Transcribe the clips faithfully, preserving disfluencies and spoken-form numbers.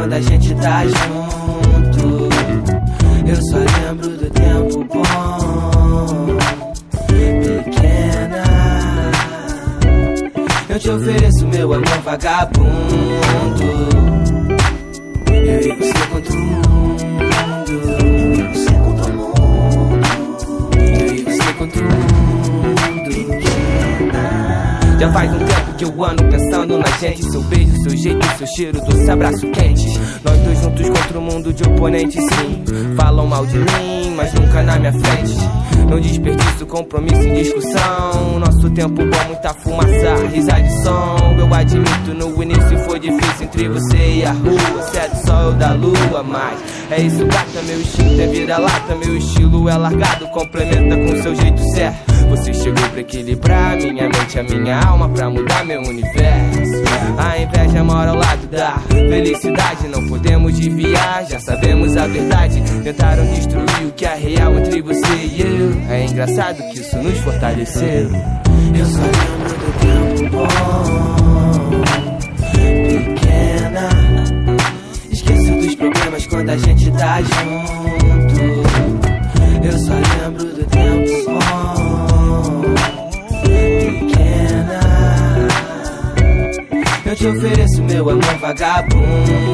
quando a gente tá junto. Eu só lembro do tempo bom. Pequena, eu te ofereço meu amor vagabundo. Eu e você contra o mundo. Você contra o mundo. Eu e você contra o mundo. Pequena, já faz um tempo que eu ando pensando na gente. Seu beijo, seu jeito, seu cheiro, doce abraço quente. Nós dois juntos contra o mundo de oponentes, sim. Falam mal de mim, mas nunca na minha frente. Não desperdiço compromisso em discussão. Nosso tempo bom, muita fumaça, risa de som. Eu admito, no início foi difícil entre você e a rua. Você é do sol, eu da lua, mas é isso, gata, meu instinto é vira-lata. Meu estilo é largado, complementa com seu jeito certo. Você chegou pra equilibrar minha mente, a minha alma, pra mudar meu universo. A inveja mora ao lado da felicidade. Não podemos desviar, já sabemos a verdade. Tentaram destruir o que é real entre você e eu. É engraçado que isso nos fortaleceu. Eu só lembro do tempo bom. Pequena, esqueço dos problemas quando a gente tá junto. Eu só lembro do tempo bom. Pequena, eu te ofereço meu amor vagabundo.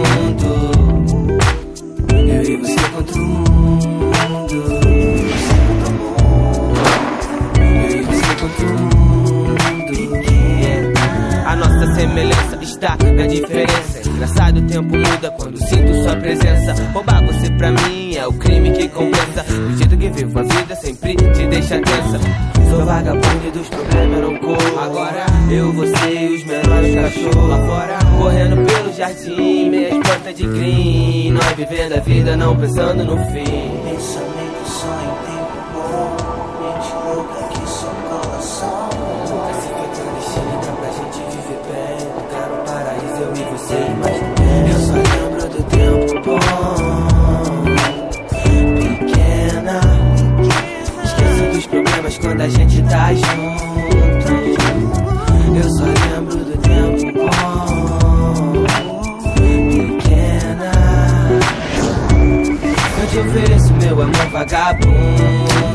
Eu e você contra o mundo. Eu e você contra o mundo. A nossa semelhança está na diferença. Engraçado, o tempo muda quando sinto sua presença. Roubar você pra mim é o crime que compensa. Do jeito que vivo a vida sempre te deixa tensa. Sou vagabundo e dos problemas eu não corro. Agora eu, você e os menores cachorros lá fora, correndo pelo jardim, meias plantas de green. Nós vivendo a vida não pensando no fim. Pensamento só em tempo bom. Mente louca que só cola som. Nunca se foi clandestina pra gente viver bem. Lugar no paraíso, eu e você imaginei. Eu só lembro do tempo bom. Pequena, esqueço dos problemas quando a gente tá junto. Eu só lembro do tempo bom. Pequena, eu te ofereço meu amor vagabundo.